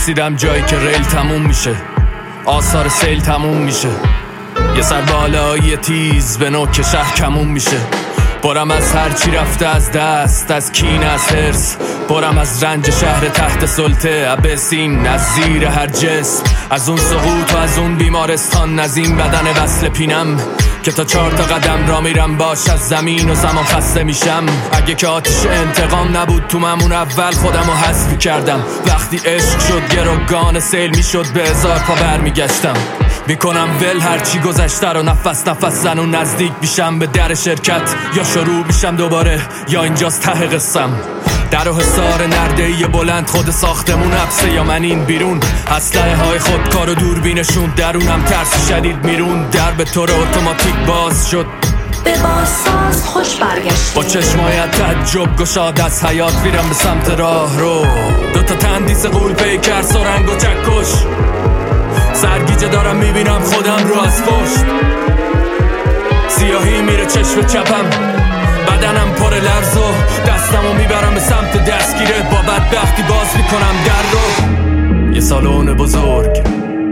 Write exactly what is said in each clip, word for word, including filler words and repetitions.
رسیدم جایی که ریل تموم میشه، آثار سیل تموم میشه، یه سر بالایی تیز به نوک شهر کمون میشه. برم از هر چی رفته از دست، از کین، از حرص، برم از رنج شهر تحت سلطه، ابسین از زیر هر جسم، از اون سقوط و از اون بیمارستان، از این بدن وصل پینم که تا چهار تا قدم را میرم باش از زمین و زمان خسته میشم. اگه که آتش انتقام نبود تو ممون اول خودم رو حذف کردم. وقتی عشق شد گروگان سیل میشد به هزار پا برمیگشتم. میکنم ول هرچی گذشته رو نفس نفس زن و نزدیک بیشم به در شرکت، یا شروع میشم دوباره یا اینجاست ته قصم. در و حصار نرده‌ای بلند خود ساختمون حبسه یا من این بیرون، اسلحه های خودکار و دوربینشون درونم ترس شدید میرون. در به طور اتوماتیک باز شد به بازساز خوش برگشتی، با چشمای تعجب گشاد از حیات میرم به سمت راه رو. دوتا تندیس غول پیکر سرنگ و چکش، سرگیجه دارم میبینم خودم رو از پشت. سیاهی میره چشم چپم، بدنم پر لرز و دستمو میبرم به سمت دستگیره. با بدبختی باز میکنم در رو. یه سالن بزرگ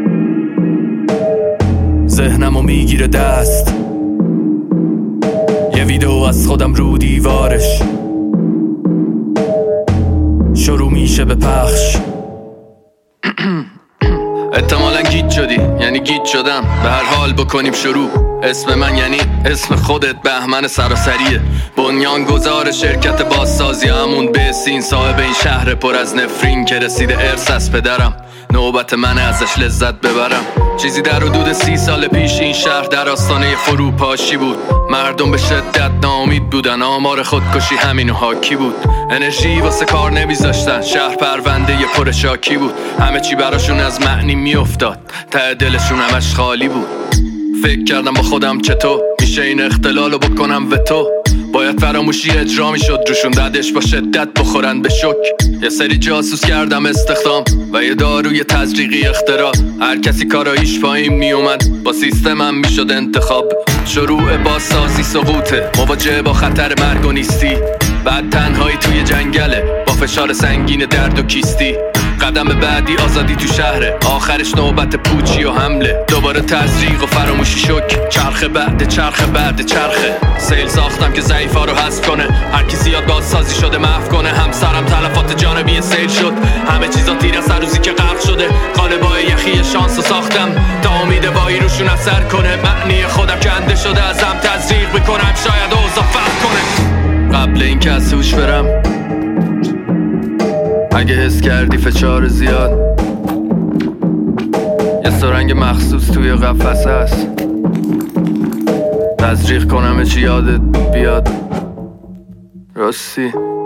ذهنمو میگیره دست، یه ویدیو از خودم رو دیوارش شروع میشه به پخش. احتمالاً گیت شدی، یعنی گیت شدم. به هر حال بکنیم شروع. اسم من یعنی اسم خودت، بهمن سراسریه، بنیانگذار شرکت بازسازی همون بسین، صاحب این شهر پر از نفرین که رسیده ارث از پدرم. نوبت منه ازش لذت ببرم. چیزی در حدود سی سال پیش این شهر در آستانه فروپاشی بود. مردم به شدت ناامید بودن، آمار خودکشی همینو حاکی بود. انرژی واسه کار نمیذاشتن، شهر پرونده یه پر شاکی بود. همه چی براشون از معنی میافتاد، ته دلشون همش خالی بود. فکر کردم با خودم چطور میشه این اختلالو بکنم و تو باید فراموشی اجرا میشد، روشون ددش با شدت بخورن به شک. یه سری جاسوس کردم استخدام و یه داروی تزریقی اختراع. هر کسی کاراییش پایین میومد، با سیستمم میشد انتخاب. شروع بازسازی سقوطه، مواجه با خطر مرگ و نیستی. بعد تنهایی توی جنگله با فشار سنگین درد و کیستی. قدم بعدی آزادی تو شهره، آخرش نوبت پوچی و حمله. دوباره تزریق و فراموشی شک، چرخه بعد چرخه بعد چرخه. سیل ساختم که ضعیفا رو حذف کنه، هر کی زیاد بازسازی شده محو کنه. همسرم تلفات جانبی سیل شد، همه چیزا تیر از هر روزی که غرق شده. قالبای یخی شانس رو ساختم تا امید بایی روشون اثر کنه. معنی خودم کنده شده ازم تزریق بکنم، شاید اوضاع فرق کنه. قبل این که از هوش برم، اگه حس کردی فشار زیاد، یه سرنگ مخصوص توی قفسه هست. تزریق کنم چی یادت بیاد راستی.